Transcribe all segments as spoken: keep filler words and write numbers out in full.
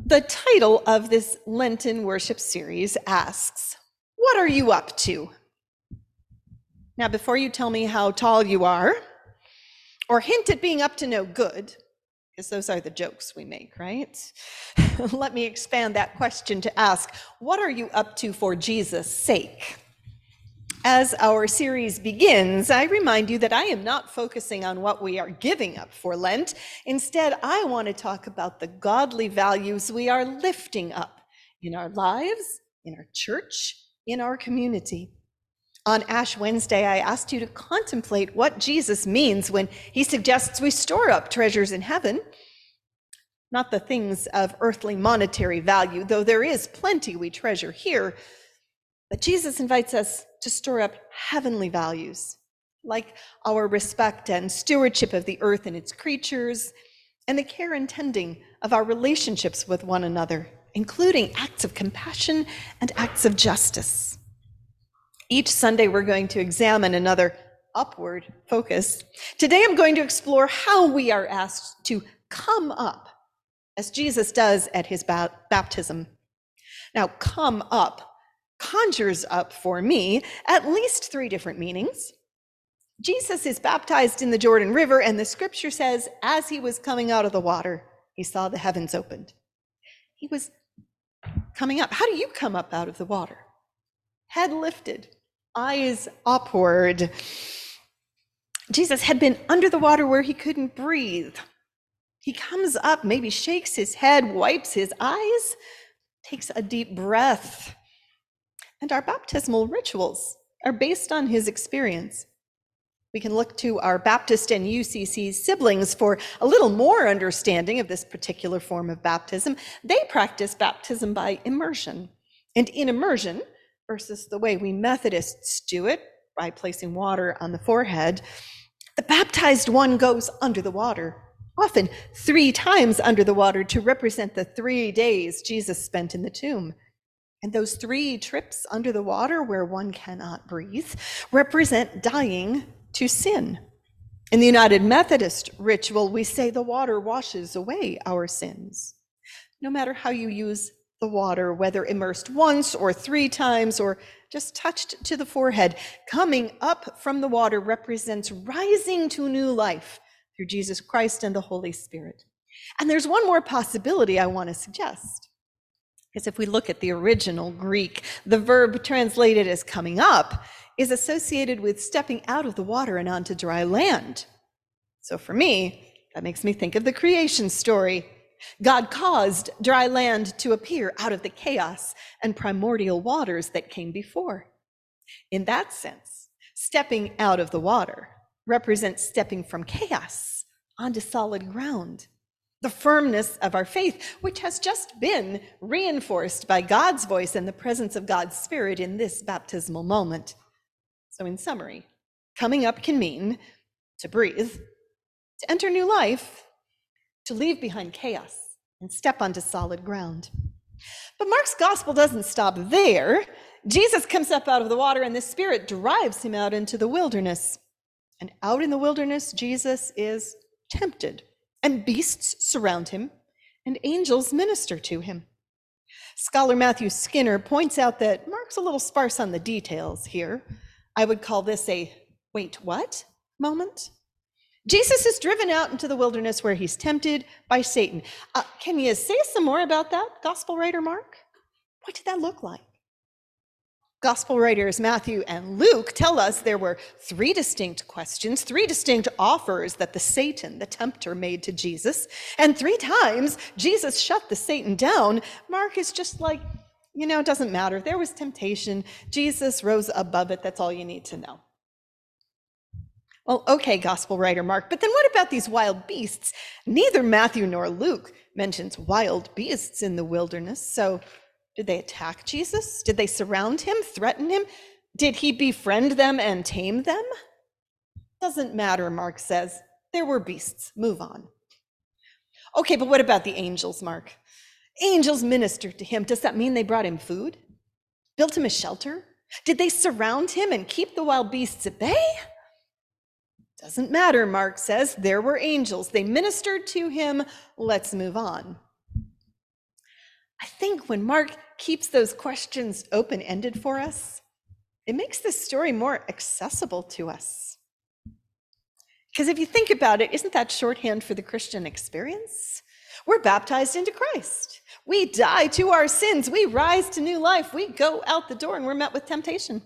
The title of this Lenten worship series asks, what are you up to? Now, before you tell me how tall you are, or hint at being up to no good, because those are the jokes we make, right? Let me expand that question to ask, what are you up to for Jesus' sake? As our series begins, I remind you that I am not focusing on what we are giving up for Lent. Instead, I want to talk about the godly values we are lifting up in our lives, in our church, in our community. On Ash Wednesday, I asked you to contemplate what Jesus means when he suggests we store up treasures in heaven, not the things of earthly monetary value, though there is plenty we treasure here. But Jesus invites us to store up heavenly values, like our respect and stewardship of the earth and its creatures, and the care and tending of our relationships with one another, including acts of compassion and acts of justice. Each Sunday, we're going to examine another upward focus. Today, I'm going to explore how we are asked to come up, as Jesus does at his baptism. Now, come up conjures up for me at least three different meanings. Jesus is baptized in the Jordan River, and the scripture says, as he was coming out of the water, he saw the heavens opened. He was coming up. How do you come up out of the water? Head lifted, eyes upward. Jesus had been under the water where he couldn't breathe. He comes up, maybe shakes his head, wipes his eyes, takes a deep breath. And our baptismal rituals are based on his experience. We can look to our Baptist and U C C siblings for a little more understanding of this particular form of baptism. They practice baptism by immersion. And in immersion, versus the way we Methodists do it, by placing water on the forehead, the baptized one goes under the water, often three times under the water, to represent the three days Jesus spent in the tomb. And those three trips under the water where one cannot breathe represent dying to sin. In the United Methodist ritual, we say the water washes away our sins. No matter how you use the water, whether immersed once or three times or just touched to the forehead, coming up from the water represents rising to new life through Jesus Christ and the Holy Spirit. And there's one more possibility I want to suggest. Because if we look at the original Greek, the verb translated as coming up is associated with stepping out of the water and onto dry land. So for me, that makes me think of the creation story. God caused dry land to appear out of the chaos and primordial waters that came before. In that sense, stepping out of the water represents stepping from chaos onto solid ground. The firmness of our faith, which has just been reinforced by God's voice and the presence of God's Spirit in this baptismal moment. So in summary, coming up can mean to breathe, to enter new life, to leave behind chaos and step onto solid ground. But Mark's gospel doesn't stop there. Jesus comes up out of the water and the Spirit drives him out into the wilderness. And out in the wilderness, Jesus is tempted. And beasts surround him, and angels minister to him. Scholar Matthew Skinner points out that Mark's a little sparse on the details here. I would call this a wait, what moment. Jesus is driven out into the wilderness where he's tempted by Satan. Uh, can you say some more about that, gospel writer Mark? What did that look like? Gospel writers Matthew and Luke tell us there were three distinct questions, three distinct offers that the Satan, the tempter, made to Jesus. And three times Jesus shut the Satan down. Mark is just like, you know, it doesn't matter. There was temptation. Jesus rose above it. That's all you need to know. Well, okay, gospel writer Mark, but then what about these wild beasts? Neither Matthew nor Luke mentions wild beasts in the wilderness, so did they attack Jesus? Did they surround him, threaten him? Did he befriend them and tame them? Doesn't matter, Mark says. There were beasts. Move on. Okay, but what about the angels, Mark? Angels ministered to him. Does that mean they brought him food? Built him a shelter? Did they surround him and keep the wild beasts at bay? Doesn't matter, Mark says. There were angels. They ministered to him. Let's move on. think when Mark keeps those questions open-ended for us, it makes this story more accessible to us. Because if you think about it, isn't that shorthand for the Christian experience? We're baptized into Christ. We die to our sins. We rise to new life. We go out the door and we're met with temptation.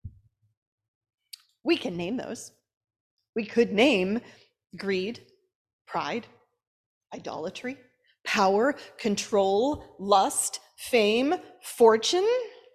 We can name those. We could name greed, pride, idolatry, power, control, lust, fame, fortune.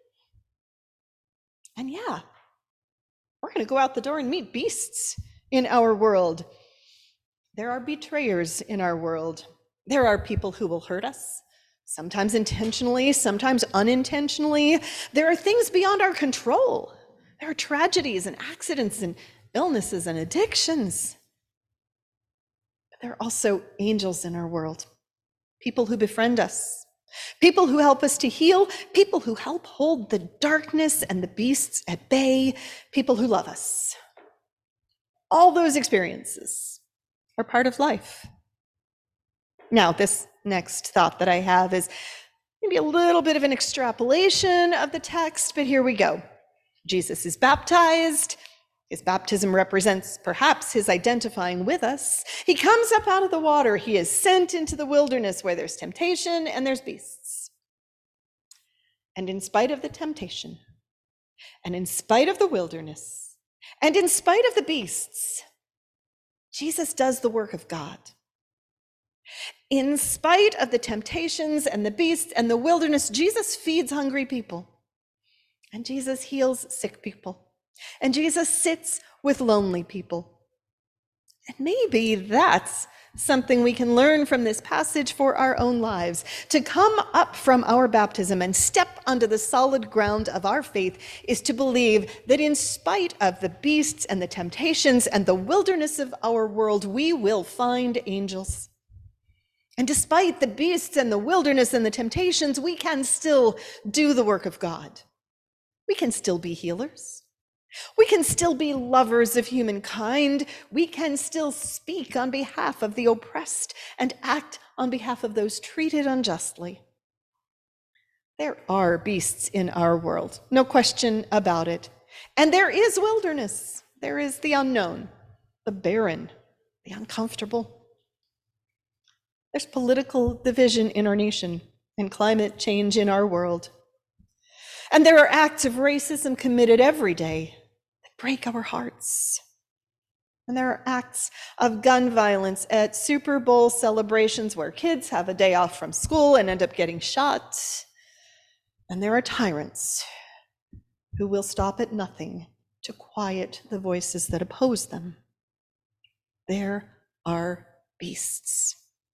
And yeah, we're going to go out the door and meet beasts in our world. There are betrayers in our world. There are people who will hurt us, sometimes intentionally, sometimes unintentionally. There are things beyond our control. There are tragedies and accidents and illnesses and addictions. But there are also angels in our world, people who befriend us, people who help us to heal, people who help hold the darkness and the beasts at bay, people who love us. All those experiences are part of life. Now, this next thought that I have is maybe a little bit of an extrapolation of the text, but here we go. Jesus is baptized. His baptism represents perhaps his identifying with us. He comes up out of the water. He is sent into the wilderness where there's temptation and there's beasts. And in spite of the temptation, and in spite of the wilderness, and in spite of the beasts, Jesus does the work of God. In spite of the temptations and the beasts and the wilderness, Jesus feeds hungry people. And Jesus heals sick people. And Jesus sits with lonely people. And maybe that's something we can learn from this passage for our own lives. To come up from our baptism and step onto the solid ground of our faith is to believe that in spite of the beasts and the temptations and the wilderness of our world, we will find angels. And despite the beasts and the wilderness and the temptations, we can still do the work of God. We can still be healers. We can still be lovers of humankind. We can still speak on behalf of the oppressed and act on behalf of those treated unjustly. There are beasts in our world, no question about it. And there is wilderness. There is the unknown, the barren, the uncomfortable. There's political division in our nation and climate change in our world. And there are acts of racism committed every day that break our hearts. And there are acts of gun violence at Super Bowl celebrations where kids have a day off from school and end up getting shot. And there are tyrants who will stop at nothing to quiet the voices that oppose them. There are beasts.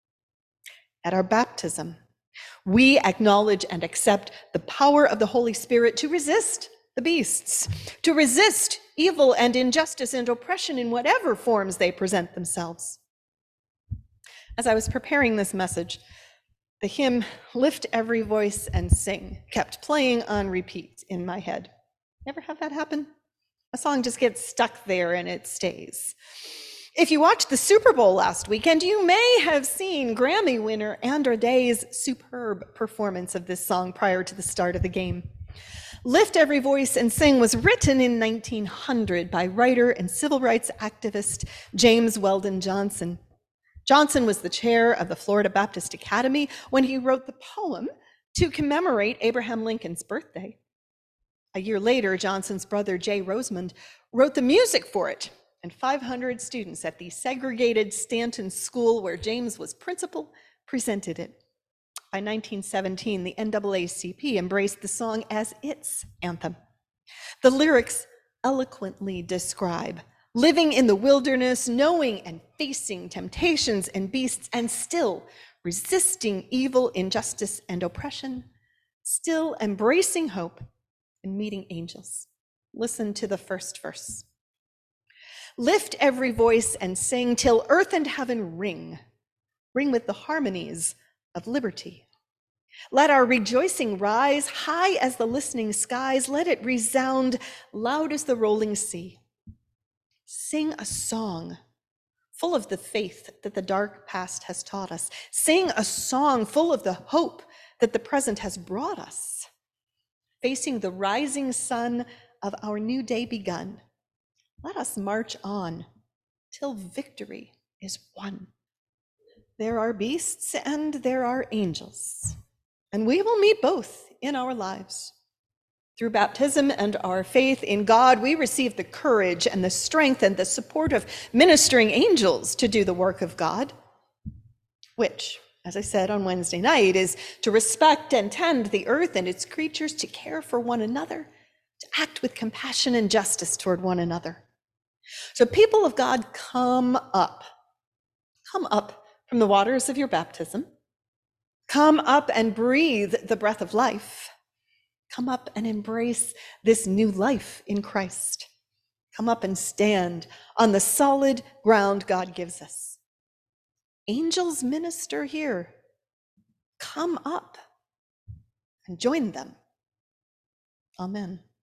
At our baptism, we acknowledge and accept the power of the Holy Spirit to resist the beasts, to resist evil and injustice and oppression in whatever forms they present themselves. As I was preparing this message, the hymn, "Lift Every Voice and Sing," kept playing on repeat in my head. Ever have that happen? A song just gets stuck there and it stays. If you watched the Super Bowl last weekend, you may have seen Grammy winner Andra Day's superb performance of this song prior to the start of the game. Lift Every Voice and Sing was written in nineteen hundred by writer and civil rights activist James Weldon Johnson. Johnson was the chair of the Florida Baptist Academy when he wrote the poem to commemorate Abraham Lincoln's birthday. A year later, Johnson's brother Jay Rosemond wrote the music for it, and five hundred students at the segregated Stanton School, where James was principal, presented it. By nineteen seventeen, the N double A C P embraced the song as its anthem. The lyrics eloquently describe living in the wilderness, knowing and facing temptations and beasts, and still resisting evil, injustice, and oppression, still embracing hope and meeting angels. Listen to the first verse. Lift every voice and sing till earth and heaven ring, ring with the harmonies of liberty. Let our rejoicing rise high as the listening skies. Let it resound loud as the rolling sea. Sing a song full of the faith that the dark past has taught us. Sing a song full of the hope that the present has brought us, facing the rising sun of our new day begun. Let us march on till victory is won. There are beasts and there are angels, and we will meet both in our lives. Through baptism and our faith in God, we receive the courage and the strength and the support of ministering angels to do the work of God, which, as I said on Wednesday night, is to respect and tend the earth and its creatures, to care for one another, to act with compassion and justice toward one another. So people of God, come up. Come up from the waters of your baptism. Come up and breathe the breath of life. Come up and embrace this new life in Christ. Come up and stand on the solid ground God gives us. Angels minister here. Come up and join them. Amen.